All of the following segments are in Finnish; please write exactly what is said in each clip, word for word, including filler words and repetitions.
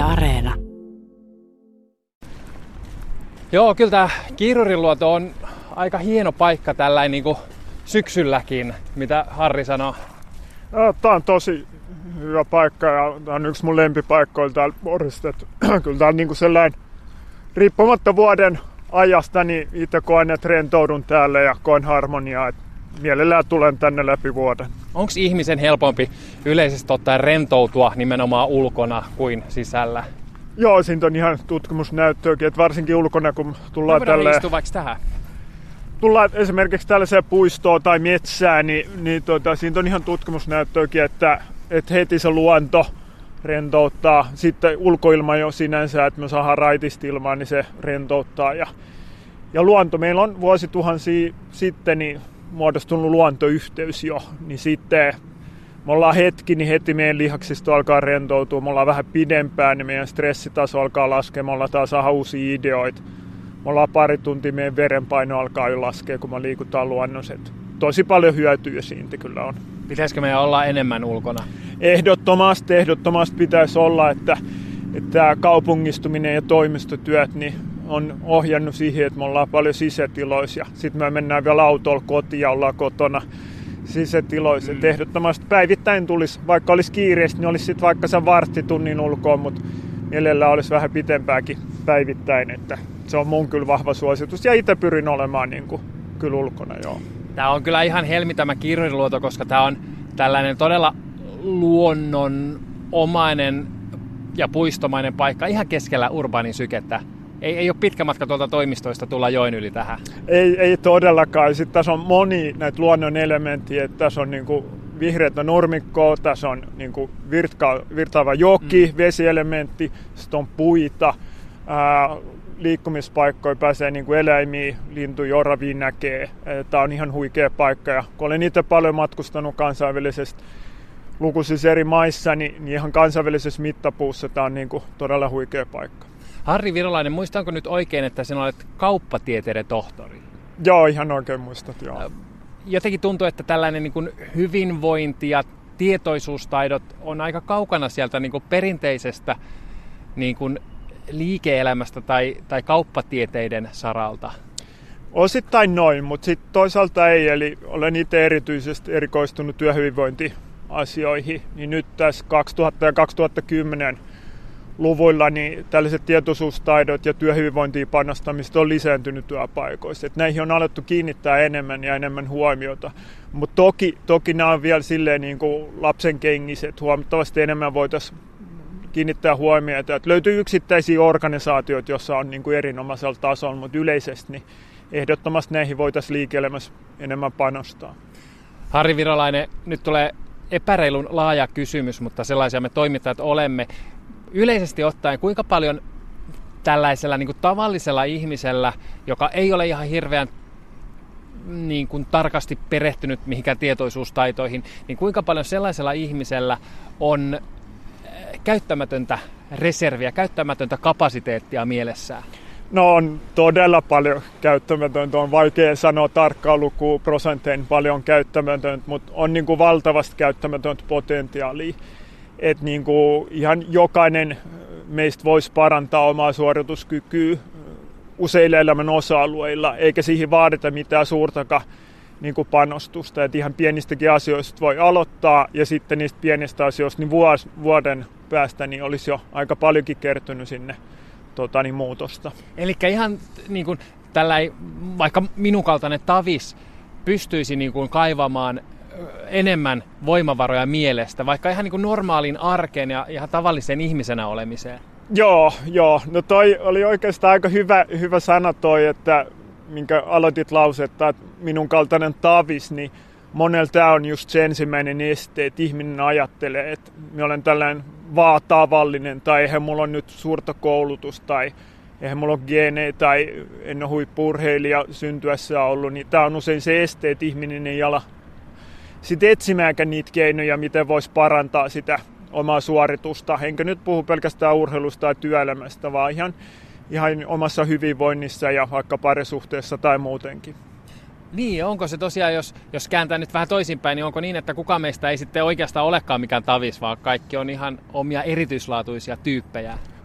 Areena. Joo, kyllä tämä Kiirurinluoto on aika hieno paikka tällainen niin kuin syksylläkin, mitä Harri sanoo. No, tämä on tosi hyvä paikka ja tämä on yksi mun lempipaikkoja täällä Porista. Kyllä tämä on niin kuin sellainen, riippumatta vuoden ajasta, niin itse koen, että rentoudun täällä ja koen harmoniaa. Että mielellään tulen tänne läpi vuoden. Onko ihmisen helpompi yleisesti ottaen rentoutua nimenomaan ulkona kuin sisällä? Joo, siitä on ihan tutkimusnäyttöäkin, että varsinkin ulkona, kun tullaan no, tälle... istua vaikka tähän? Tullaan esimerkiksi tällaiseen puistoon tai metsään, niin, niin tuota, siitä on ihan tutkimusnäyttöäkin, että, että heti se luonto rentouttaa. Sitten ulkoilma jo sinänsä, että me saadaan raitista ilmaa, niin se rentouttaa. Ja, ja luonto, meillä on vuosituhansia sitten niin muodostunut luontoyhteys jo, niin sitten me ollaan hetki, niin heti meidän lihaksisto alkaa rentoutua. Me ollaan vähän pidempään, niin meidän stressitaso alkaa laskea. Me ollaan taas saada uusia ideoita. Me ollaan pari tuntia, meidän verenpaino alkaa jo laskea, kun me liikutaan luonnossa. Tosi paljon hyötyjä siitä kyllä on. Pitäisikö meidän olla enemmän ulkona? Ehdottomasti, ehdottomasti pitäisi olla, että, että kaupungistuminen ja toimistotyöt niin on ohjannut siihen, että me ollaan paljon sisätiloisia. Sitten me mennään vielä autolla kotiin ja ollaan kotona sisätiloissa. Mm. Ehdottomasti päivittäin tulisi, vaikka olisi kiireistä, niin olisi sitten vaikka sen varttitunnin ulkoon, mutta mielellään olisi vähän pitempääkin päivittäin. Että se on mun kyllä vahva suositus ja itse pyrin olemaan niin kuin, kyllä ulkona, joo. Tämä on kyllä ihan helmi tämä Kiirurinluoto, koska tämä on tällainen todella luonnonomainen ja puistomainen paikka ihan keskellä urbaanin sykettä. Ei, ei ole pitkä matka tuolta toimistoista tulla joen yli tähän. Ei, ei todellakaan. Sitten tässä on moni näitä luonnon elementtiä. Tässä on niinku vihreätä nurmikkoa, tässä on niinku virtka, virtaava joki, mm. vesielementti, sitten on puita, ää, liikkumispaikkoja, pääsee niinku eläimiä, lintuja, oravia näkee. Tämä on ihan huikea paikka. Ja kun olen itse paljon matkustanut kansainvälisesti lukuisissa eri maissa, niin, niin ihan kansainvälisessä mittapuussa tämä on niinku todella huikea paikka. Harri Virolainen, muistanko nyt oikein, että sinä olet kauppatieteiden tohtori? Joo, ihan oikein muistat, joo. Jotenkin tuntuu, että tällainen niin kuin hyvinvointi ja tietoisuustaidot on aika kaukana sieltä niin kuin perinteisestä niin kuin liike-elämästä tai, tai kauppatieteiden saralta. Osittain noin, mutta sitten toisaalta ei. Eli olen itse erityisesti erikoistunut työhyvinvointiasioihin. Niin nyt tässä kaksituhatta ja kaksituhattakymmenen luvuilla niin tällaiset tietoisuustaidot ja työhyvinvointiin panostamista on lisääntynyt työpaikoissa. Et näihin on alettu kiinnittää enemmän ja enemmän huomiota. Mutta toki, toki nämä on vielä silleen niin kuin lapsen kengiset. Huomattavasti enemmän voitaisiin kiinnittää huomiota. Et löytyy yksittäisiä organisaatioita, joissa on niin kuin erinomaisella tasolla, mutta yleisesti niin ehdottomasti näihin voitaisiin liike-elämässä enemmän panostaa. Harri Virolainen, nyt tulee epäreilun laaja kysymys, mutta sellaisia me toimittajat olemme. Yleisesti ottaen, kuinka paljon tällaisella niin kuin tavallisella ihmisellä, joka ei ole ihan hirveän niin kuin tarkasti perehtynyt mihinkään tietoisuustaitoihin, niin kuinka paljon sellaisella ihmisellä on käyttämätöntä reserviä, käyttämätöntä kapasiteettia mielessään? No on todella paljon käyttämätöntä. On vaikea sanoa tarkkaa lukua prosentein paljon käyttämätöntä, mutta on niin kuin valtavasti käyttämätöntä potentiaalia. Että niin kuin ihan jokainen meistä voisi parantaa omaa suorituskykyä useilla elämän osa-alueilla, eikä siihen vaadita mitään suurtakaan niin kuin panostusta. Et ihan pienistäkin asioista voi aloittaa, ja sitten niistä pienistä asioista niin vuos, vuoden päästä niin olisi jo aika paljonkin kertynyt sinne tota, niin muutosta. Eli ihan niin kuin tällainen, vaikka minun kaltainen tavis pystyisi niin kuin kaivamaan enemmän voimavaroja mielestä, vaikka ihan niin kuin normaalin arkeen ja ihan tavallisen ihmisenä olemiseen. Joo, joo. No toi oli oikeastaan aika hyvä, hyvä sana toi, että minkä aloitit lausetta, että minun kaltainen tavis, niin monella tämä on just se ensimmäinen este, että ihminen ajattelee, että minä olen tällainen vaan tavallinen, tai eihän mulla ole nyt suurta koulutusta, tai eihän mulla ole geenejä, tai en ole huippu-urheilija syntyessä ollut, niin tämä on usein se este, että ihminen ei ala sitten etsimäänkään niitä keinoja, miten voisi parantaa sitä omaa suoritusta. Enkä nyt puhu pelkästään urheilusta tai työelämästä, vaan ihan, ihan omassa hyvinvoinnissa ja vaikka parisuhteessa tai muutenkin. Niin, onko se tosiaan, jos, jos kääntää nyt vähän toisinpäin, niin onko niin, että kukaan meistä ei sitten oikeastaan olekaan mikään tavis, vaan kaikki on ihan omia erityislaatuisia tyyppejä?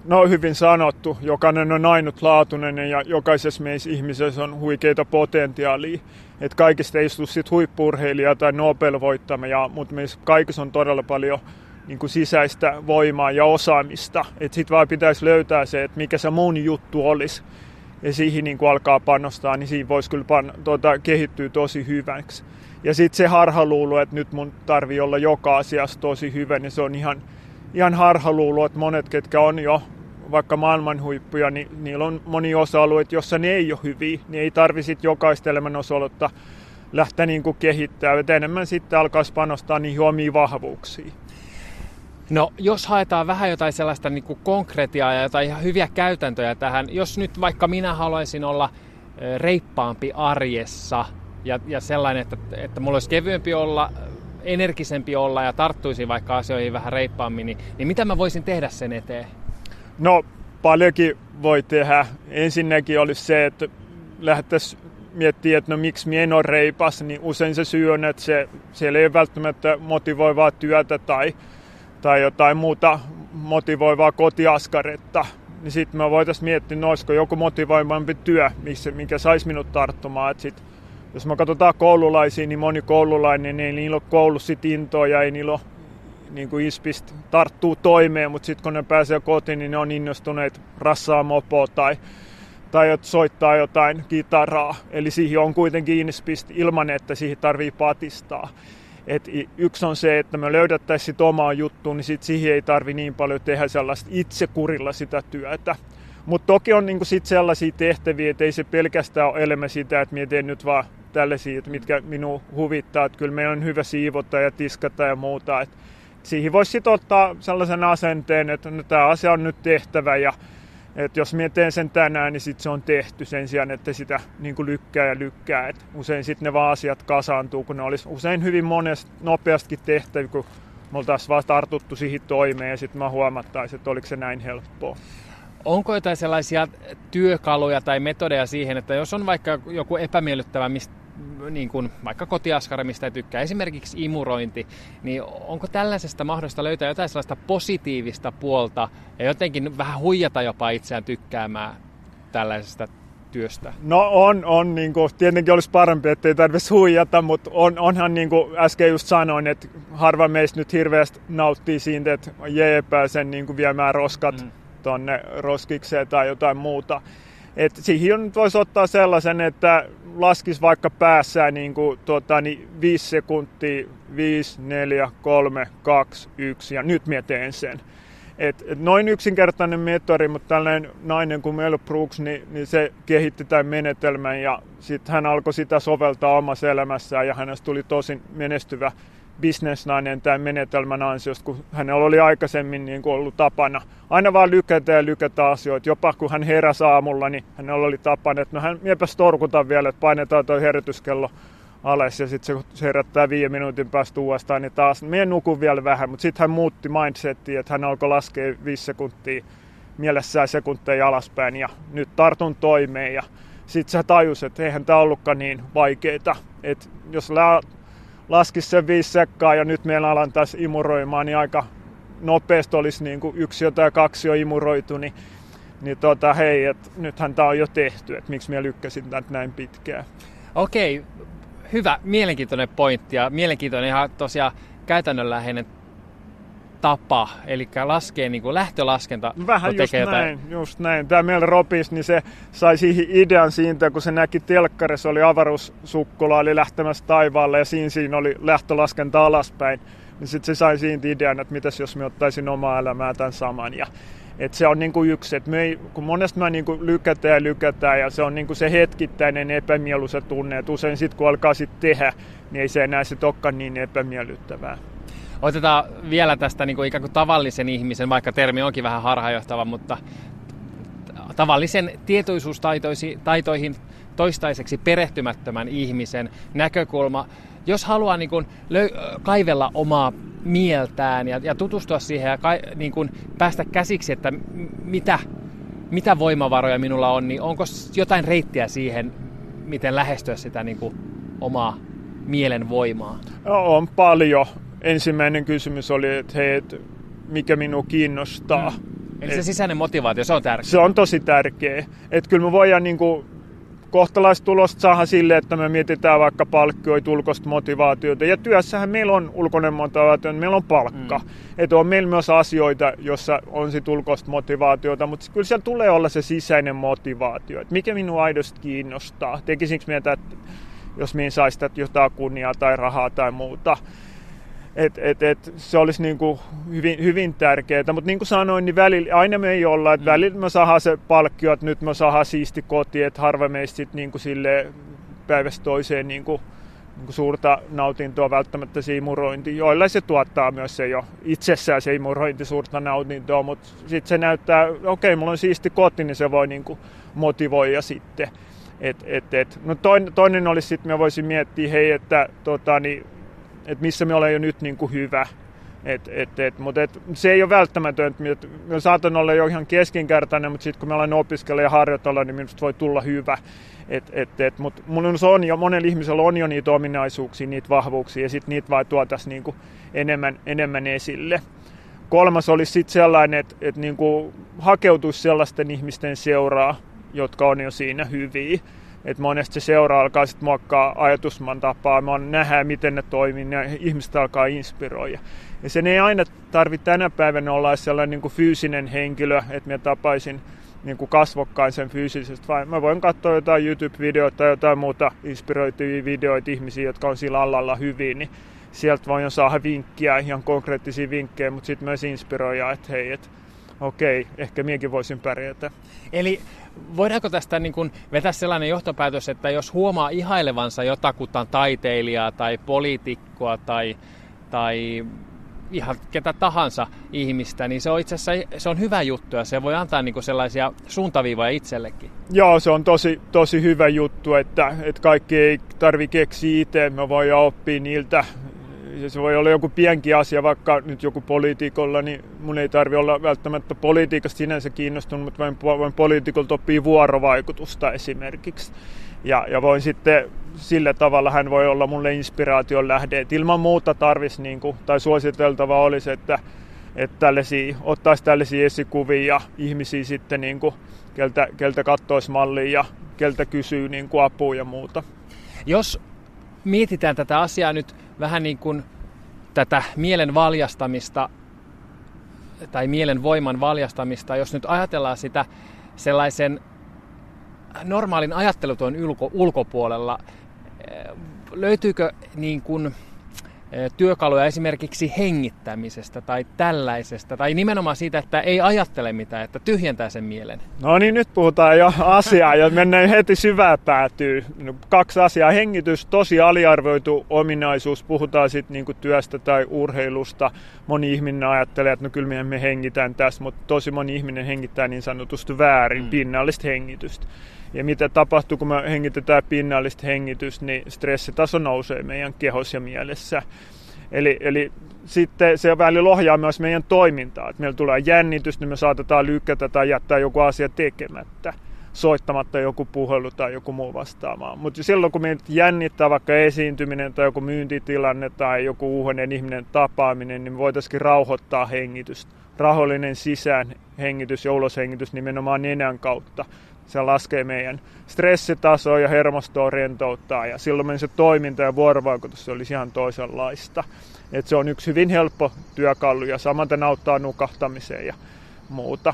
no hyvin sanottu, jokainen on ainutlaatuinen ja jokaisessa meissä ihmisessä on huikeita potentiaalia. Että kaikista ei istu sit huippu-urheilijaa tai Nobel-voittamia, mutta meissä kaikissa on todella paljon niin kuin sisäistä voimaa ja osaamista. Että sitten vaan pitäisi löytää se, että mikä se mun juttu olisi. Ja siihen niin kuin alkaa panostaa, niin siinä voisi kyllä pan, tuota, kehittyä tosi hyväksi. Ja sitten se harhaluulo, että nyt mun tarvii olla joka asiassa tosi hyvä, niin se on ihan, ihan harhaluulo, että monet, ketkä on jo vaikka maailman huippuja, niin niillä on moni osa-alueet, jossa ne ei ole hyviä, niin ei tarvitse sitten jokaista elämän osa-aluetta lähteä niin kuin kehittämään, että enemmän sitten alkaisi panostaa niihin omiin vahvuuksiin. No, jos haetaan vähän jotain sellaista niin kuin konkretiaa ja jotain ihan hyviä käytäntöjä tähän, jos nyt vaikka minä haluaisin olla reippaampi arjessa ja, ja sellainen, että, että mulla olisi kevyempi olla, energisempi olla ja tarttuisin vaikka asioihin vähän reippaammin, niin, niin mitä mä voisin tehdä sen eteen? No, paljonkin voi tehdä. Ensinnäkin olisi se, että lähdettäisiin miettimään, että no miksi minä en ole reipas, niin usein se syy on, että se, siellä ei välttämättä motivoivaa työtä tai, tai jotain muuta motivoivaa kotiaskaretta. Niin sitten me voitaisiin miettiä, no olisiko joku motivoivampi työ, mikä saisi minut tarttumaan. Et sit, jos me katsotaan koululaisia, niin moni koululainen, niin ei niillä ole koulussa intoa ja ei niillä ole niin kuin ispistä tarttuu toimeen, mutta sitten kun ne pääsee kotiin, niin ne on innostuneet rassaa mopoa tai, tai soittaa jotain kitaraa. Eli siihen on kuitenkin ispistä ilman, että siihen tarvii patistaa. Et yksi on se, että me löydettäisiin omaa juttua, niin sit siihen ei tarvi niin paljon tehdä sellaista itsekurilla sitä työtä. Mutta toki on niinku sit sellaisia tehtäviä, että ei se pelkästään ole elämä sitä, että minä teen nyt vaan tällaisia, mitkä minua huvittaa. Että kyllä meidän on hyvä siivota ja tiskata ja muuta. Et siihen voisi sitten ottaa sellaisen asenteen, että no, tämä asia on nyt tehtävä ja että jos minä teen sen tänään, niin sitten se on tehty sen sijaan, että sitä niin kuin lykkää ja lykkää. Et usein sitten ne vaan asiat kasaantuu, kun ne olisi usein hyvin monesti nopeastikin tehtävä, kun me oltaisiin vaan tartuttu siihen toimeen ja sitten mä huomattaisin, että oliko se näin helppoa. Onko jotain sellaisia työkaluja tai metodeja siihen, että jos on vaikka joku epämiellyttävä, mistä niin kuin vaikka kotiaskari, mistä ei tykkää, esimerkiksi imurointi, niin onko tällaisesta mahdollista löytää jotain sellaista positiivista puolta ja jotenkin vähän huijata jopa itseään tykkäämään tällaisesta työstä? No on, on niin kuin, tietenkin olisi parempi, ettei tarvitsisi huijata, mutta on, onhan niin kuin äsken just sanoin, että harva meistä nyt hirveästi nauttii siitä, että jee pääsen niin kuin viemään roskat mm. tonne roskikseen tai jotain muuta. Et siihen voisi ottaa sellaisen, että laskisi vaikka päässään niin kuin, tuota, niin viisi sekuntia, viisi, neljä, kolme, kaksi, yksi ja nyt minä teen sen. Et, et noin yksinkertainen metodi, mutta tällainen nainen kuin Mel Brooks, niin, niin se kehitti tämän menetelmän ja sitten hän alkoi sitä soveltaa omassa elämässään ja hänestä tuli tosi menestyvä bisnesnainen tämän menetelmän ansiosta, kun hänellä oli aikaisemmin niin kuin ollut tapana aina vaan lykätä ja lykätä asioita. Jopa kun hän heräsi aamulla, niin hänellä oli tapana, että no hän miepäs torkuta vielä, että painetaan tuo herätyskello alas ja sitten se herättää viiden minuutin päästä uudestaan, niin taas mie nukun vielä vähän, mutta sitten hän muutti mindsettiä, että hän alkoi laskea viisi sekuntia mielessään sekunteja alaspäin ja nyt tartun toimeen ja sitten se tajus, että eihän tämä ollutkaan niin vaikeaa, että jos la- laskisi sen viisi sekkaa ja nyt meillä alan taas imuroimaan, niin aika nopeasti olisi niin kuin yksi tai kaksi jo imuroitu, niin, niin tota, hei, että nythän tämä on jo tehty, että miksi minä lykkäsin tätä näin pitkään. Okei, hyvä, mielenkiintoinen pointti ja mielenkiintoinen ihan tosiaan käytännönläheinen tapa, eli laskee niin kuin lähtölaskenta. Vähän just näin, jotain. just näin. Tämä Mel Robbins, niin se sai siihen idean siitä, kun se näki telkkarissa, oli avaruussukkula, oli lähtemässä taivaalle ja siinä, siinä oli lähtölaskenta alaspäin. Niin sitten se sai siitä idean, että mitäs jos me ottaisin omaa elämää tämän saman. Ja, et se on niin kuin yksi, että me ei, kun monesti me niin kuin lykätään ja lykätään ja se on niin kuin se hetkittäinen epämieluisa tunne, että usein sitten kun alkaa sitten tehdä, niin ei se enää sit olekaan niin epämiellyttävää. Otetaan vielä tästä niin kuin ikään kuin tavallisen ihmisen, vaikka termi onkin vähän harhaanjohtava, mutta tavallisen tietoisuustaitoihin toistaiseksi perehtymättömän ihmisen näkökulma. Jos haluaa niin kuin löy- kaivella omaa mieltään ja, ja tutustua siihen ja ka- niin kuin päästä käsiksi, että mitä, mitä voimavaroja minulla on, niin onko jotain reittiä siihen, miten lähestyä sitä niin kuin omaa mielen voimaa? No, on paljon. Ensimmäinen kysymys oli, että hei, että mikä minua kiinnostaa. Mm. Eli se sisäinen motivaatio, se on tärkeä. Se on tosi tärkeä. Että kyllä me voidaan niinku kohtalaistulosta saada sille, että me mietitään vaikka palkkioita, ulkoista motivaatiota. Ja työssähän meillä on ulkoinen motivaatio, meillä on palkka. Mm. Että on meillä myös asioita, jossa on sit ulkoista motivaatiota, mutta kyllä siellä tulee olla se sisäinen motivaatio. Että mikä minua aidosti kiinnostaa. Tekisinkö mieltä, että jos minä saisi jotain kunniaa tai rahaa tai muuta. Et, et, et, se olisi niinku hyvin, hyvin tärkeää, mutta niin kuin sanoin, niin välillä, aina me ei olla, että välillä me saadaan se palkkio, että nyt me saadaan siisti koti, että harva meistä sit niinku sille päivästä toiseen niinku, niinku suurta nautintoa välttämättä se imurointi, joilla se tuottaa myös se jo itsessään se imurointi suurta nautintoa, mutta sitten se näyttää, okei, okay, mulla on siisti koti, niin se voi niinku motivoida sitten. Et, et, et. No toinen, toinen olisi sitten, me voisin miettiä, hei, että tota, niin, että missä me ollaan jo nyt niin kuin hyvä. Et, et, et, mutta et, se ei ole välttämätöntä. Me saatan olla jo ihan keskinkertainen, mutta sitten kun me ollaan opiskella ja harjoitella, niin minusta voi tulla hyvä. Et, et, et, mutta on jo, monella ihmisellä on jo niitä ominaisuuksia, niitä vahvuuksia, ja sitten niitä vaan tuotaisiin niin kuin enemmän, enemmän esille. Kolmas olisi sitten sellainen, että et, niin kuin hakeutuisi sellaisten ihmisten seuraa, jotka on jo siinä hyviä. Että monesti se seura alkaa sitten muokkaa ajatusman tapaa, me nähdään miten ne toimii ja ihmiset alkaa inspiroida. Ja sen ei aina tarvitse tänä päivänä olla sellainen niin kuin fyysinen henkilö, että minä tapaisin niin kuin kasvokkain sen fyysisesti, vaan mä voin katsoa jotain YouTube-videoita tai jotain muuta inspiroituvia videoita ihmisiä, jotka on sillä alalla hyviä, niin sieltä voin saada vinkkiä, ihan konkreettisia vinkkejä, mutta sitten myös inspiroida, että hei, että okei, ehkä minäkin voisin pärjätä. Eli voidaanko tästä niin kuin vetää sellainen johtopäätös, että jos huomaa ihailevansa jotakuta taiteilijaa tai poliitikkoa tai, tai ihan ketä tahansa ihmistä, niin se on itse asiassa se on hyvä juttu ja se voi antaa niin kuin sellaisia suuntaviivoja itsellekin. Joo, se on tosi, tosi hyvä juttu, että, että kaikki ei tarvitse keksiä itse, me voidaan oppia niiltä. Ja se voi olla joku pienkin asia, vaikka nyt joku poliitikolla, niin mun ei tarvitse olla välttämättä politiikasta sinänsä kiinnostunut, mutta voin, voin poliitikolta oppia vuorovaikutusta esimerkiksi. Ja, ja voin sitten sillä tavalla hän voi olla mulle inspiraation lähde. Et ilman muuta tarvitsisi, niin kuin, tai suositeltava olisi, että, että tällaisia, ottaisi tällaisia esikuvia ja ihmisiä sitten, niin kuin, keltä, keltä kattoisi mallia ja keltä kysyy niin kuin apua ja muuta. Jos mietitään tätä asiaa nyt vähän niin kuin tätä mielen valjastamista tai mielen voiman valjastamista, jos nyt ajatellaan sitä sellaisen normaalin ajattelutuon ulko, ulkopuolella, löytyykö niin kuin työkaluja esimerkiksi hengittämisestä tai tällaisesta, tai nimenomaan siitä, että ei ajattele mitään, että tyhjentää sen mielen? No niin, nyt puhutaan jo asiaa ja mennään heti syvään päätyyn. Kaksi asiaa. Hengitys, tosi aliarvioitu ominaisuus. Puhutaan sitten niinku työstä tai urheilusta. Moni ihminen ajattelee, että no kyllä me hengitään tässä, mutta tosi moni ihminen hengittää niin sanotusti väärin, mm. pinnallista hengitystä. Ja mitä tapahtuu, kun me hengitetään pinnallista hengitystä, niin stressitaso nousee meidän kehossa ja mielessä. Eli, eli sitten se välillä ohjaa myös meidän toimintaa. Että meillä tulee jännitys, niin me saatetaan lykätä tai jättää joku asia tekemättä, soittamatta joku puhelu tai joku muu vastaamaan. Mutta silloin, kun meitä jännittää vaikka esiintyminen tai joku myyntitilanne tai joku uuden ihminen tapaaminen, niin me voitaisiin rauhoittaa hengitystä. Rauhallinen sisään hengitys ja uloshengitys nimenomaan nenän kautta. Se laskee meidän stressitasoa ja hermostoa rentouttaa ja silloin meidän se toiminta ja vuorovaikutus olisi ihan toisenlaista. Et se on yksi hyvin helppo työkalu ja samaten auttaa nukahtamiseen ja muuta.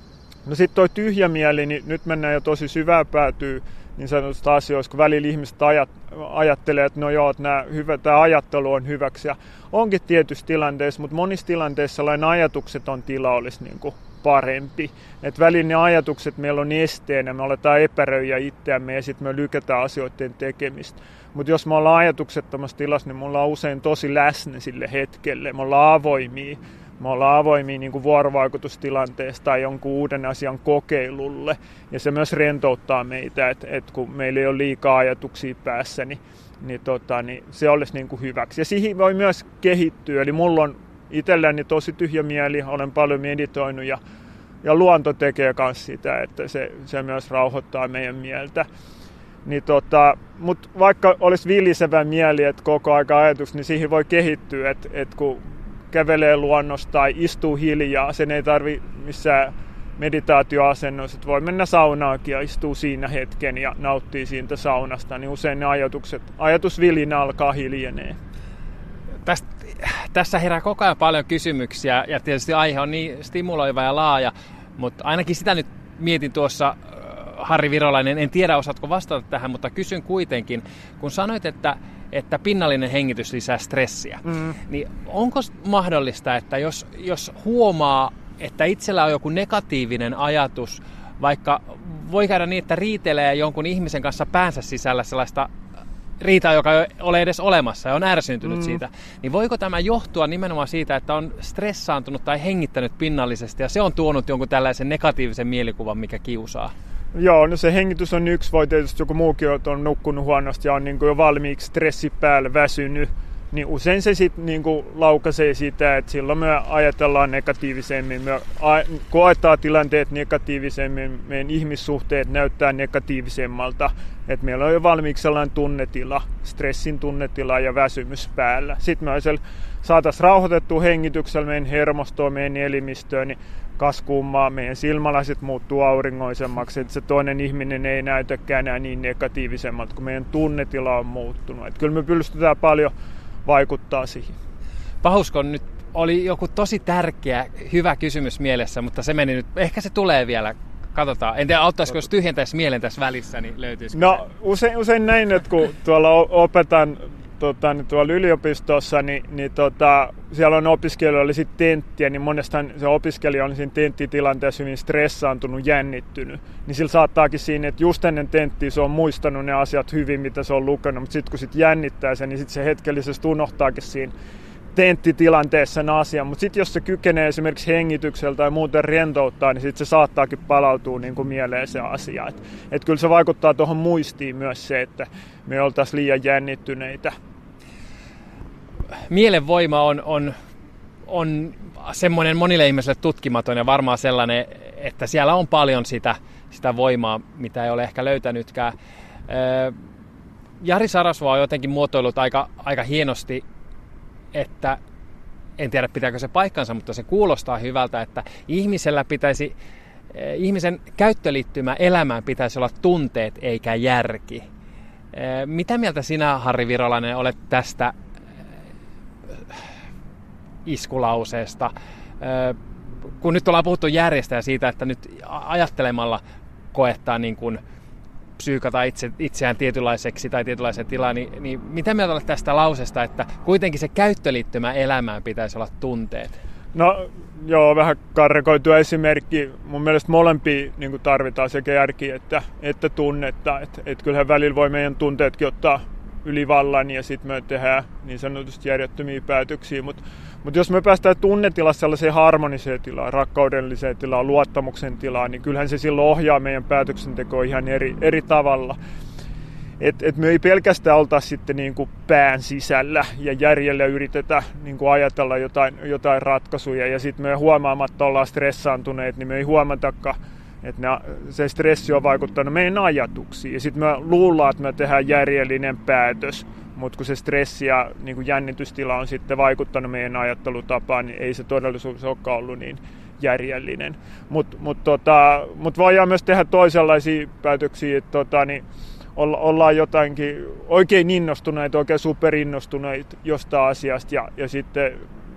No sitten toi tyhjä mieli, niin nyt mennään jo tosi syvään päätyy niin sanotusta asioista, kun välillä ihmiset ajat, ajattelee, että no joo, että tämä ajattelu on hyväksi ja onkin tietyissä tilanteissa, mutta monissa tilanteissa sellainen ajatukseton tila olisi niin kuin parempi. Et välillä ne ajatukset meillä on esteenä, me aletaan epäröiä itseämme ja sitten me lykätään asioiden tekemistä. Mutta jos me ollaan ajatuksettomassa tilassa, niin me ollaan usein tosi läsnä sille hetkelle, me ollaan avoimia. Me ollaan avoimia niin kuin vuorovaikutustilanteesta tai jonkun uuden asian kokeilulle. Ja se myös rentouttaa meitä, että, että kun meillä ei ole liikaa ajatuksia päässä, niin, niin, tota, niin se olisi niin kuin hyväksi. Ja siihen voi myös kehittyä. Eli mulla on itselläni tosi tyhjä mieli, olen paljon meditoinut ja, ja luonto tekee myös sitä, että se, se myös rauhoittaa meidän mieltä. Niin tota, mutta vaikka olisi vilisevä mieli, että koko aika ajatus, niin siihen voi kehittyä, että, että kun kävelee luonnossa tai istuu hiljaa. Sen ei tarvi missään meditaatioasennossa, että voi mennä saunaakin ja istuu siinä hetken ja nauttii siitä saunasta, niin usein ne ajatukset, ajatusvilinä alkaa hiljenee. Tästä, tässä herää koko ajan paljon kysymyksiä ja tietysti aihe on niin stimuloiva ja laaja, mutta ainakin sitä nyt mietin tuossa, Harri Virolainen, en tiedä osaatko vastata tähän, mutta kysyn kuitenkin, kun sanoit, että, että pinnallinen hengitys lisää stressiä, mm. niin onko mahdollista, että jos, jos huomaa, että itsellä on joku negatiivinen ajatus, vaikka voi käydä niin, että riitelee jonkun ihmisen kanssa päänsä sisällä sellaista riitaa, joka ei ole edes olemassa ja on ärsyntynyt mm. siitä, niin voiko tämä johtua nimenomaan siitä, että on stressaantunut tai hengittänyt pinnallisesti ja se on tuonut jonkun tällaisen negatiivisen mielikuvan, mikä kiusaa? Joo, no se hengitys on yksi, voi tietysti joku muukin on nukkunut huonosti ja on niin kuin jo valmiiksi stressi päällä väsynyt, niin usein se sitten niin kuin laukaisee sitä, että silloin me ajatellaan negatiivisemmin, me koetaan tilanteet negatiivisemmin, meidän ihmissuhteet näyttää negatiivisemmalta, että meillä on jo valmiiksi sellainen tunnetila, stressin tunnetila ja väsymys päällä. Sitten me saataisiin rauhoitettua hengityksellä meidän hermostoa, meidän elimistöön, niin kas kummaa, meidän silmälasit muuttuu auringoisemmaksi, että se toinen ihminen ei näytäkään enää niin negatiivisemmalta, kun meidän tunnetila on muuttunut. Että kyllä me pystytään paljon vaikuttaa siihen. Pahuskon, nyt oli joku tosi tärkeä, hyvä kysymys mielessä, mutta se meni nyt, ehkä se tulee vielä, katsotaan. En tiedä, auttaisiko, jos tyhjentäisi mielen tässä välissä, niin löytyisikö no, se? Usein, usein näin, että kun tuolla opetan tota, niin tuolla yliopistossa, niin, niin tota, siellä on opiskelijoilla sit tenttiä, niin monestaan se opiskelija on siinä tenttitilanteessa hyvin stressaantunut, jännittynyt. Niin sillä saattaakin siinä, että just ennen tenttiä se on muistanut ne asiat hyvin, mitä se on lukenut, mutta sitten kun sit jännittää sen, niin sit se hetkellisesti unohtaakin siinä tenttitilanteessa sen asian. Mutta sitten jos se kykenee esimerkiksi hengityksellä tai muuten rentouttaa, niin sitten se saattaakin palautua niin kuin mieleen se asia. Et, et kyllä se vaikuttaa tuohon muistiin myös se, että me oltaisiin liian jännittyneitä. Mielenvoima on, on, on semmoinen monille ihmisille tutkimaton ja varmaan sellainen, että siellä on paljon sitä, sitä voimaa, mitä ei ole ehkä löytänytkään. Jari Sarasvuo on jotenkin muotoillut aika, aika hienosti, että en tiedä pitääkö se paikkansa, mutta se kuulostaa hyvältä, että ihmisellä pitäisi, ihmisen käyttöliittymä elämään pitäisi olla tunteet eikä järki. Mitä mieltä sinä, Harri Virolainen, olet tästä iskulauseesta? Kun nyt ollaan puhuttu järjestä ja siitä, että nyt ajattelemalla koettaa niin kuin psyykata itse, itseään tietynlaiseksi tai tietynlaiseen tilaan, niin, niin mitä mieltä olet tästä lauseesta, että kuitenkin se käyttöliittymä elämään pitäisi olla tunteet? No joo, vähän karrikoitu esimerkki. Mun mielestä molempia niin tarvitaan sekä järki että, että tunnetta. Että et kyllähän välillä voi meidän tunteetkin ottaa ylivallan ja sitten me tehdään niin sanotusti järjettömiä päätöksiä. Mutta mut jos me päästään tunnetilassa sellaiseen harmoniseen tilaan, rakkaudelliseen tilaan, luottamuksen tilaan, niin kyllähän se silloin ohjaa meidän päätöksentekoa ihan eri, eri tavalla. Että et me ei pelkästään oltaisi sitten niin kuin pään sisällä ja järjellä yritetä niin kuin ajatella jotain, jotain ratkaisuja ja sitten me huomaamatta ollaan stressaantuneet, niin me ei huomatakaan, että ne, se stressi on vaikuttanut meidän ajatuksiin. Ja sitten me luullaan, että me tehdään järjellinen päätös, mutta kun se stressi ja niin kuin jännitystila on sitten vaikuttanut meidän ajattelutapaan, niin ei se todellisuus olekaan ollut niin järjellinen. Mutta mut tota, mut voidaan myös tehdä toisenlaisia päätöksiä, että tota, niin ollaan jotainkin oikein innostuneita, oikein superinnostuneita jostain asiasta ja, ja sitten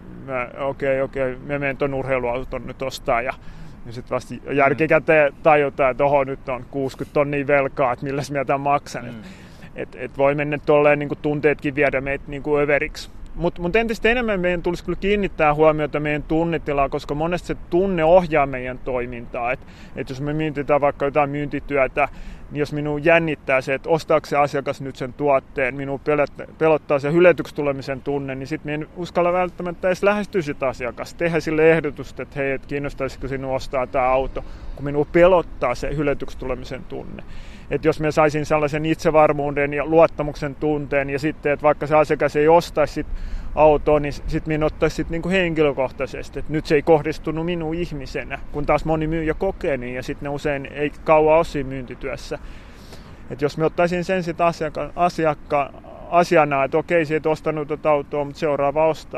okei, okei, okay, me menen tuon urheiluauton nyt ostaa ja, ja sitten vasta järkikäteen tajutaan, että oho, nyt on kuusikymmentä tonnia velkaa, että milläs mä tämän maksan. Mm. Että et, et voi mennä tolleen niin kuin tunteetkin viedä meitä niin kuin överiksi. Mutta mut entistä enemmän meidän tulisi kyllä kiinnittää huomiota meidän tunnetilaa, koska monesti se tunne ohjaa meidän toimintaa. Että et jos me mietitään vaikka jotain myyntityötä, niin jos minun jännittää se, että ostaako se asiakas nyt sen tuotteen, minun pelottaa se hylätyksi tulemisen tunne, niin sitten minä en uskalla välttämättä edes lähestyä sitä asiakasta. Tehdä sille ehdotusta, että hei, et kiinnostaisiko sinua ostaa tämä auto, kun minua pelottaa se hylätyksi tulemisen tunne. Että jos minä saisin sellaisen itsevarmuuden ja luottamuksen tunteen ja sitten, että vaikka se asiakas ei ostaisi sit autoa, niin sitten minä ottaisi sit niinku henkilökohtaisesti, että nyt se ei kohdistunut minuun ihmisenä, kun taas moni myyjä kokee niin ja sitten ne usein ei kauan ole siinä myyntityössä. Että jos minä ottaisin sen sitten asiakka, asiakka, asiana, että okei, se et ostanut tätä autoa, mutta seuraava ostaa,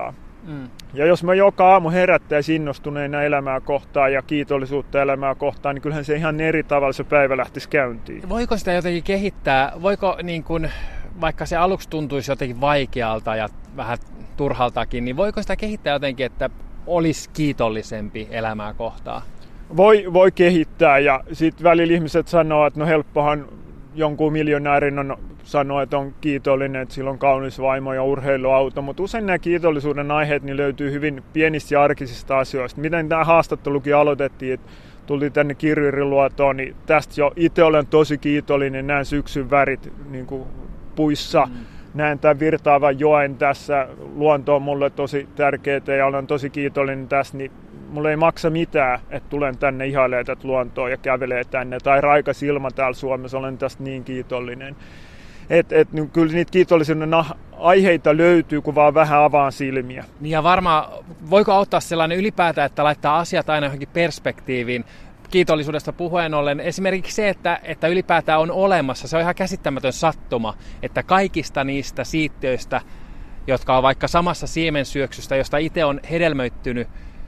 Mm. Ja jos mä joka aamu herättäisiin innostuneena elämää kohtaan ja kiitollisuutta elämää kohtaan, niin kyllähän se ihan eri tavalla se päivä lähtisi käyntiin. Voiko sitä jotenkin kehittää? Voiko niin kun, vaikka se aluksi tuntuisi jotenkin vaikealta ja vähän turhaltakin, niin voiko sitä kehittää jotenkin, että olisi kiitollisempi elämää kohtaan? Voi, voi kehittää ja sitten välillä ihmiset sanoo, että no helppohan jonkun miljonäärin on sanoa, että on kiitollinen, että sillä on kaunis vaimo ja urheiluauto, mutta usein nämä kiitollisuuden aiheet niin löytyy hyvin pienistä ja arkisista asioista. Miten tämä haastattelukin aloitettiin, että tuli tänne Kirjuriluotoon, niin tästä jo itse olen tosi kiitollinen, näen syksyn värit niin kuin puissa, mm. näen tämän virtaavan joen tässä, luonto on mulle tosi tärkeää ja olen tosi kiitollinen tässä, niin mulle ei maksa mitään, että tulen tänne ihailemaan tätä luontoa ja kävelee tänne, tai raikas ilma täällä Suomessa, olen tästä niin kiitollinen. Et, et, niin kyllä niitä kiitollisuuden aiheita löytyy, kun vaan vähän avaan silmiä. Niin ja varmaan, voiko auttaa sellainen ylipäätään, että laittaa asiat aina johonkin perspektiiviin? Kiitollisuudesta puheen ollen esimerkiksi se, että, että ylipäätään on olemassa, se on ihan käsittämätön sattuma, että kaikista niistä siittiöistä, jotka on vaikka samassa siemensyöksystä, josta itse on hedelmöittynyt,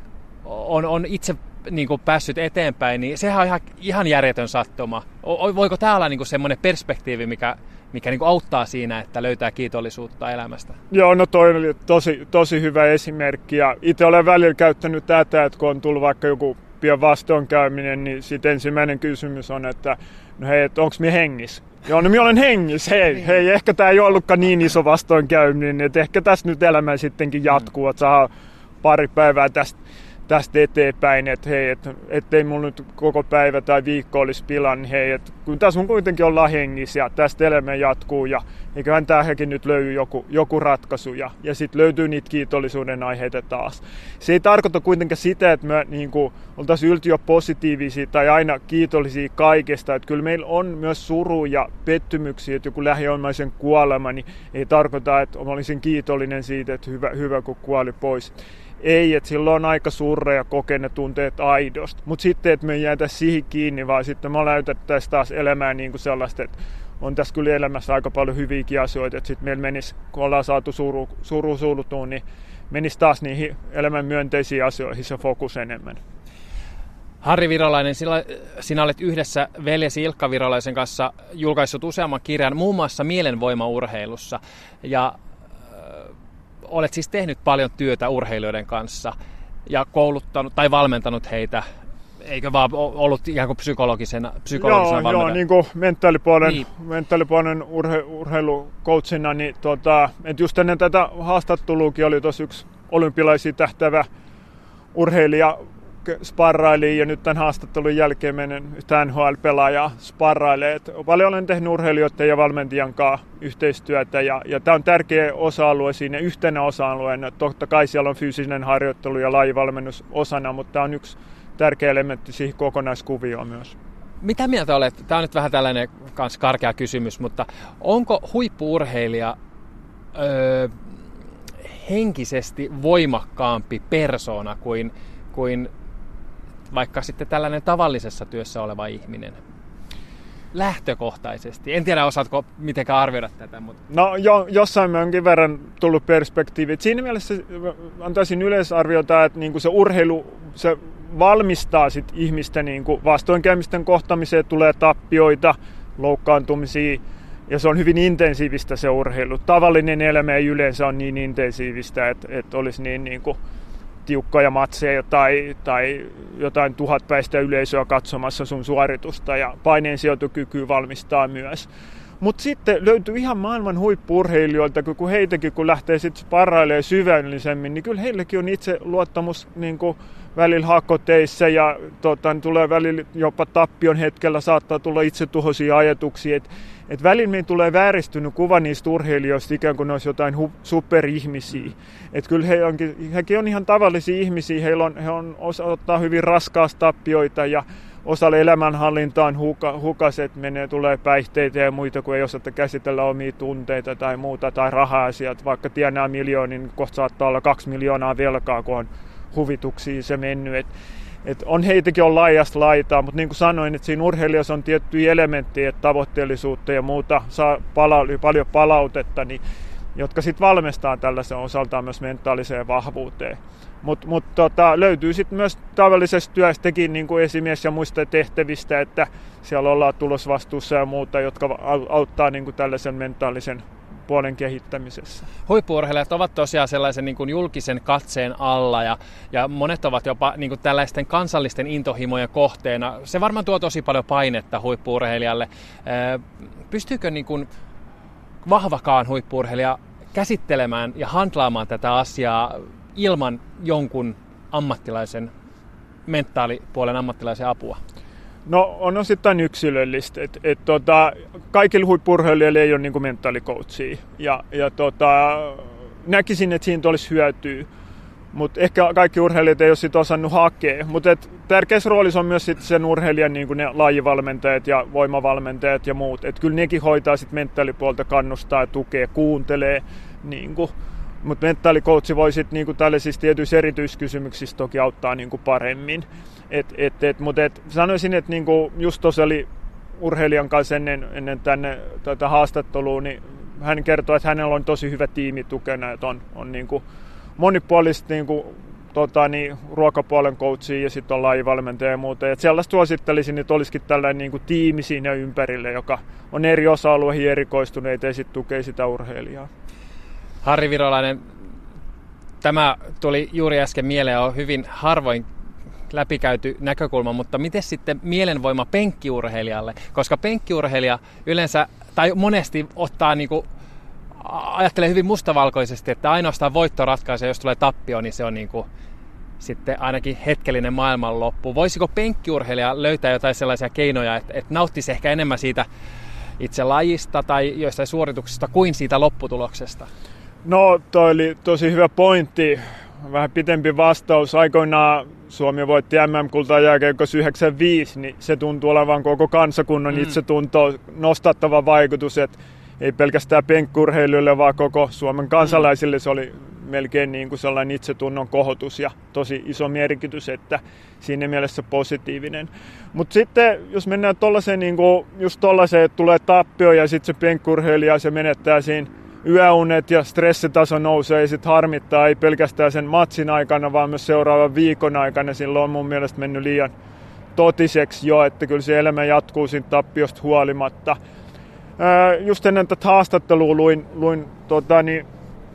on, on itse niin kuin päässyt eteenpäin, niin sehän on ihan, ihan järjetön sattuma. O, voiko tämä olla niin kuin semmoinen perspektiivi, mikä, mikä niin kuin auttaa siinä, että löytää kiitollisuutta elämästä? Joo, no toi oli tosi, tosi hyvä esimerkki. Ja itse olen välillä käyttänyt tätä, että kun on tullut vaikka joku pian vastoinkäyminen, niin sitten ensimmäinen kysymys on, että no hei, että onko minä hengissä? Joo, no minä olen hengissä, hei, niin. hei, ehkä tämä ei ollutkaan niin iso vastoinkäyminen, että ehkä tässä nyt elämä sittenkin jatkuu, että saa pari päivää tästä. tästä eteenpäin, että hei, et, ettei mulla nyt koko päivä tai viikko olisi pilan, niin hei, että kun tässä mun kuitenkin ollaan hengissä ja tästä elämä jatkuu ja eiköhän tämäkin nyt löydy joku, joku ratkaisu ja, ja sitten löytyy niitä kiitollisuuden aiheita taas. Se ei tarkoita kuitenkaan sitä, että me niin kuin, oltaisiin yltiöpositiivisia tai aina kiitollisia kaikesta, että kyllä meillä on myös suru ja pettymyksiä, että joku lähiomaisen kuolema, niin ei tarkoita, että mä olisin kiitollinen siitä, että hyvä, hyvä kun kuoli pois. Ei, että silloin on aika surre ja kokee ne tunteet aidosti. Mutta sitten, että me ei jäätä siihen kiinni, vaan sitten me läytettäisiin taas elämää niin kuin sellaista, että on tässä kyllä elämässä aika paljon hyviäkin asioita. Että sitten meillä menisi, kun ollaan saatu suru, suru sultuun, niin menisi taas niihin elämän myönteisiin asioihin se fokus enemmän. Harri Virolainen, sinä olet yhdessä veljesi Ilkka Virolaisen kanssa julkaissut useamman kirjan, muun muassa mielenvoimaurheilussa. Ja olet siis tehnyt paljon työtä urheilijoiden kanssa ja kouluttanut tai valmentanut heitä, eikö vaan ollut ihan kuin psykologisena, psykologisena joo, valmentajana? Joo, niin kuin mentaalipuolen, niin. mentaalipuolen urhe, urheilukoutsina, niin tota, että just ennen tätä haastatteluakin oli tuossa yksi olympialaisiin tähtävä urheilija, sparraili ja nyt tämän haastattelun jälkeen menen N H L-pelaaja sparrailee. Paljon olen tehnyt urheilijoiden ja valmentajan kanssa yhteistyötä ja, ja tämä on tärkeä osa-alue siinä yhtenä osa-alueena. Totta kai siellä on fyysinen harjoittelu ja lajivalmennus osana, mutta tämä on yksi tärkeä elementti siihen kokonaiskuvioon myös. Mitä mieltä olet? Tämä on nyt vähän tällainen kans karkea kysymys, mutta onko huippu-urheilija öö, henkisesti voimakkaampi persoona kuin, kuin vaikka sitten tällainen tavallisessa työssä oleva ihminen? Lähtökohtaisesti. En tiedä, osaatko mitenkään arvioida tätä. Mutta... No jo, jossain me onkin verran tullut perspektiivit. Siinä mielessä antaisin yleisarviota, että niinku se urheilu se valmistaa sit ihmistä niinku vastoinkäymisten kohtamiseen, tulee tappioita, loukkaantumisia, ja se on hyvin intensiivistä se urheilu. Tavallinen elämä ei yleensä ole niin intensiivistä, että, että olisi niin, niin kuin tiukkoja matseja tai, tai jotain tuhatpäistä yleisöä katsomassa sun suoritusta, ja paineensietokyky valmistaa myös. Mutta sitten löytyy ihan maailman huippu-urheilijoilta, kun heitäkin kun lähtee sitten sparrailemaan syvällisemmin, niin kyllä heilläkin on itse luottamus niin kuin välillä hakoteissa ja tota, tulee välillä jopa tappion hetkellä saattaa tulla itsetuhoisia ajatuksia. Et, et välillä meillä tulee vääristynyt kuva niistä urheilijoista ikään kuin ne olisi jotain hu- superihmisiä. Et kyllä he onkin, hekin on ihan tavallisia ihmisiä, heillä on, he on ottaa hyvin raskaasti tappioita ja osalle elämänhallintaan huka, hukaset menee, tulee päihteitä ja muita, kun ei osata käsitellä omia tunteita tai muuta, tai raha-asiat. Vaikka tienaa miljoonin, niin kohta saattaa olla kaksi miljoonaa velkaa, kun on huvituksiin se mennyt. Et, et on heitäkin on laajasta laitaa, mutta niin kuin sanoin, että siinä urheilijassa on tiettyjä elementtejä, että tavoitteellisuutta ja muuta saa pala- paljon palautetta, niin jotka sitten valmistaa tällaisen osaltaan myös mentaaliseen vahvuuteen. Mutta mut, tota, löytyy sitten myös tavallisesta työstäkin niin kuin esimies ja muista tehtävistä, että siellä ollaan tulosvastuussa ja muuta, jotka auttaa niin kuin tällaisen mentaalisen puolen kehittämisessä. Huippu-urheilijat ovat tosiaan sellaisen niin kuin julkisen katseen alla ja, ja monet ovat jopa niin kuin tällaisten kansallisten intohimojen kohteena. Se varmaan tuo tosi paljon painetta huippu-urheilijalle. Pystyykö niin kuin vahvakaan huippu-urheilija käsittelemään ja handlaamaan tätä asiaa ilman jonkun ammattilaisen, mentaalipuolen ammattilaisen apua? No on osittain yksilöllistä. Et, et, tota, kaikilla huippu-urheilijoilla ei ole niin kuin mentaalikoutsia. Ja, ja tota, näkisin, että siitä olisi hyötyä. Mutta ehkä kaikki urheilijat ei ole sitä osannut hakea. Mutta tärkeässä roolissa on myös sit sen urheilijan niin kuin ne lajivalmentajat ja voimavalmentajat ja muut. Et kyllä nekin hoitaa sit mentaalipuolta, kannustaa ja tukee, kuuntelee. Niin kuin. Mutta mentaalikoutsi voi sitten niinku tällaisissa tietyissä erityiskysymyksissä toki auttaa niinku paremmin. Et, et, et, Mutta et sanoisin, että niinku just tuossa oli urheilijan kanssa ennen, ennen tänne tätä haastattelua, niin hän kertoi, että hänellä on tosi hyvä tiimi tukena, että on, on niinku monipuolista niinku, tota, niin, ruokapuolen coachia ja sitten on lajivalmentaja ja muuta. Et sellaista suosittelisin, että olisikin tällainen niinku tiimi siinä ympärille, joka on eri osa-alueihin erikoistuneita ja sitten tukee sitä urheilijaa. Harri Virolainen, tämä tuli juuri äsken mieleen, on hyvin harvoin läpikäyty näkökulma, mutta miten sitten mielenvoima penkkiurheilijalle? Koska penkkiurheilija yleensä, tai monesti ottaa, niin kuin, ajattelee hyvin mustavalkoisesti, että ainoastaan voitto ratkaisee, jos tulee tappio, niin se on niin kuin, sitten ainakin hetkellinen maailmanloppu. Voisiko penkkiurheilija löytää jotain sellaisia keinoja, että, että nauttisi ehkä enemmän siitä itse lajista tai joistain suorituksista kuin siitä lopputuloksesta? No, toi oli tosi hyvä pointti. Vähän pitempi vastaus. Aikoinaan Suomi voitti M M-kultaa jääkiekossa yhdeksänkymmentäviisi, niin se tuntuu olevan koko kansakunnan mm. itsetuntoa nostattava vaikutus. Et ei pelkästään penkkiurheilijoille, vaan koko Suomen kansalaisille se oli melkein niin kuin sellainen itsetunnon kohotus ja tosi iso merkitys, että siinä mielessä positiivinen. Mutta sitten jos mennään tollaiseen, niin kuin just tollaiseen, että tulee tappio ja sitten se penkkiurheilija se menettää siinä yöunet ja stressitaso nousee ja sitten harmittaa ei pelkästään sen matsin aikana, vaan myös seuraavan viikon aikana. Silloin on mun mielestä mennyt liian totiseksi jo, että kyllä se elämä jatkuu siinä tappiosta huolimatta. Ää, just ennen tätä haastattelua luin, luin tota, niin,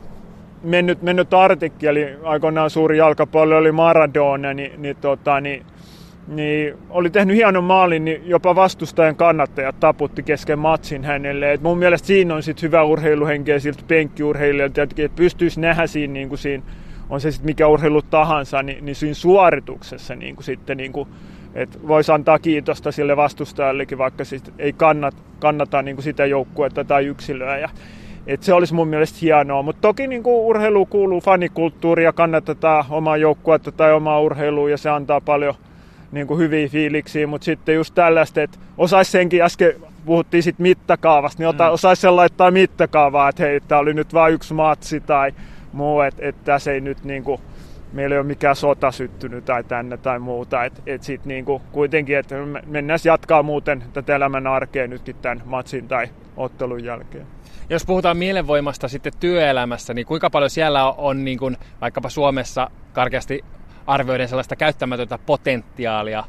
mennyt, mennyt artikkeli, aikoinaan suuri jalkapallo oli Maradona, niin, niin, tota, niin, niin oli tehnyt hienon maalin, niin jopa vastustajan kannattajat taputti kesken matsin hänelle. Et mun mielestä siinä on sit hyvä urheiluhenkeä siltä penkkiurheilijalta, että pystyisi nähdä siinä, niin kuin siinä, on se sitten mikä urheilu tahansa, niin, niin siinä suorituksessa niin kuin sitten, niin kuin, että voisi antaa kiitosta sille vastustajallekin, vaikka sit ei kannata, kannata niin kuin sitä joukkuetta tai yksilöä. Ja, et se olisi mun mielestä hienoa, mutta toki niin kuin urheiluun kuuluu fanikulttuuri ja kannatetaan omaa joukkuetta tai omaa urheilua ja se antaa paljon niin kuin hyviä fiiliksiä, mutta sitten just tällaista, että osaisi senkin, äsken puhuttiin sit mittakaavasta, niin ota, mm. osaisi sen laittaa mittakaavaa, että hei, tämä oli nyt vain yksi matsi tai muu, että et tässä ei nyt niin kuin, meillä ei ole mikään sota syttynyt tai tänne tai muuta, että et sitten niin kuin, kuitenkin, että mennään jatkaa muuten tätä elämän arkea nytkin tämän matsin tai ottelun jälkeen. Jos puhutaan mielenvoimasta sitten työelämässä, niin kuinka paljon siellä on niin kuin, vaikkapa Suomessa karkeasti arvioiden sellaista käyttämätöntä potentiaalia?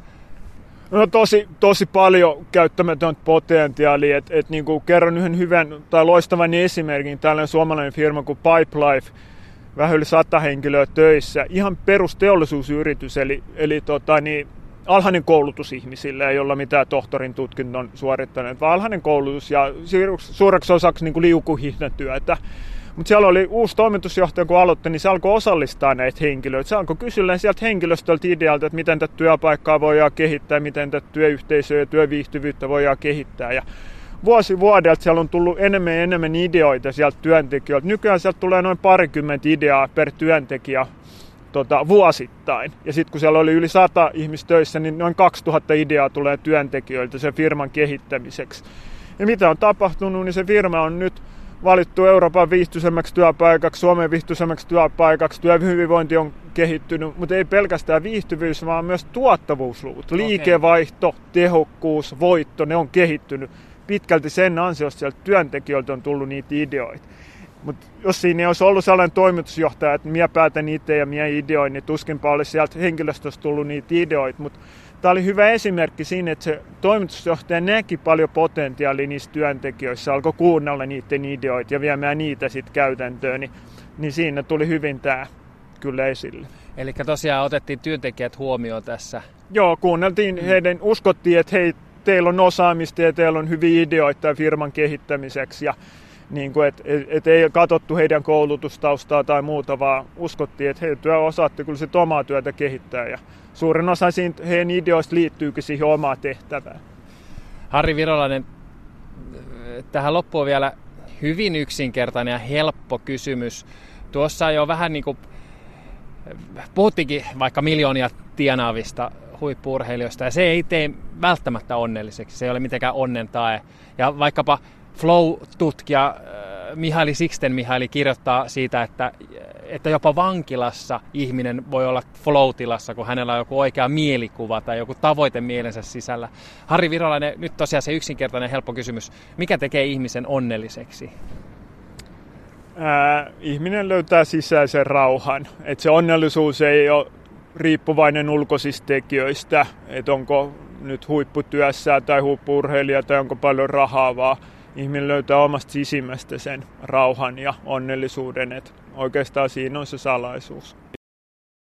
No tosi, tosi paljon käyttämätöntä potentiaalia. Et, et niin kuin kerron yhden hyvän tai loistavan esimerkin. Tällainen suomalainen firma kuin Pipelife, vähän yli sata henkilöä töissä. Ihan perusteollisuusyritys, eli, eli tota, niin, alhainen koulutus ihmisille, ei olla mitään tohtorin tutkinnon suorittaneet, vaan alhainen koulutus ja suureksi osaksi niin kuin liukuhihnatyötä. Mutta siellä oli uusi toimitusjohtaja, kun aloitti, niin se alkoi osallistaa näitä henkilöitä. Se alkoi kysyä sieltä henkilöstöltä idealta, että miten tätä työpaikkaa voidaan kehittää, miten tätä työyhteisöä ja työviihtyvyyttä voidaan kehittää. Ja vuosi vuodelta siellä on tullut enemmän ja enemmän ideoita sieltä työntekijöiltä. Nykyään sieltä tulee noin parikymmentä ideaa per työntekijä tota, vuosittain. Ja sitten kun siellä oli yli sata ihmistä töissä, niin noin kaksituhatta ideaa tulee työntekijöiltä sen firman kehittämiseksi. Ja mitä on tapahtunut, niin se firma on nyt valittu Euroopan viihtyisemmäksi työpaikaksi, Suomen viihtyisemmäksi työpaikaksi, työhyvinvointi on kehittynyt, mutta ei pelkästään viihtyvyys, vaan myös tuottavuusluvut. Liikevaihto, tehokkuus, voitto, ne on kehittynyt. Pitkälti sen ansiosta sieltä työntekijöiltä on tullut niitä ideoita. Mutta jos siinä ei olisi ollut sellainen toimitusjohtaja, että minä päätän itse ja minä ideoin, niin tuskinpa olisi sieltä henkilöstöstä tullut niitä ideoita. Mutta tämä oli hyvä esimerkki siinä, että se toimitusjohtaja näki paljon potentiaalia niissä työntekijöissä, alkoi kuunnella niiden ideoita ja viemään niitä sitten käytäntöön, niin, niin siinä tuli hyvin tämä kyllä esille. Eli tosiaan otettiin työntekijät huomioon tässä. Joo, kuunneltiin mm. heidän, uskottiin, että hei, teillä on osaamista ja teillä on hyviä ideoita firman kehittämiseksi. Ja niin kuin, et, et, et ei katsottu heidän koulutustaustaa tai muuta, vaan uskottiin, että hei, työ osaatte kyllä sit omaa työtä kehittää. Ja suurin osa siitä, heidän ideoista liittyykin siihen omaan tehtävään. Harri Virolainen, tähän loppuun vielä hyvin yksinkertainen ja helppo kysymys. Tuossa jo vähän niin kuin puhuttiinkin vaikka miljoonia tienaavista huippu-urheilijoista, ja se ei tee välttämättä onnelliseksi, se ei ole mitenkään onnen tae. Ja vaikkapa Flow-tutkija Mihaly Csikszentmihalyi kirjoittaa siitä, että, että jopa vankilassa ihminen voi olla flow-tilassa, kun hänellä on joku oikea mielikuva tai joku tavoite mielensä sisällä. Harri Virolainen, nyt tosiaan se yksinkertainen helppo kysymys. Mikä tekee ihmisen onnelliseksi? Ää, ihminen löytää sisäisen rauhan. Et se onnellisuus ei ole riippuvainen ulkoisista tekijöistä, että onko nyt huipputyössä tai huippu-urheilija tai onko paljon rahaa, vaan ihminen löytää omasta sisimmästä sen rauhan ja onnellisuuden. Et oikeastaan siinä on se salaisuus.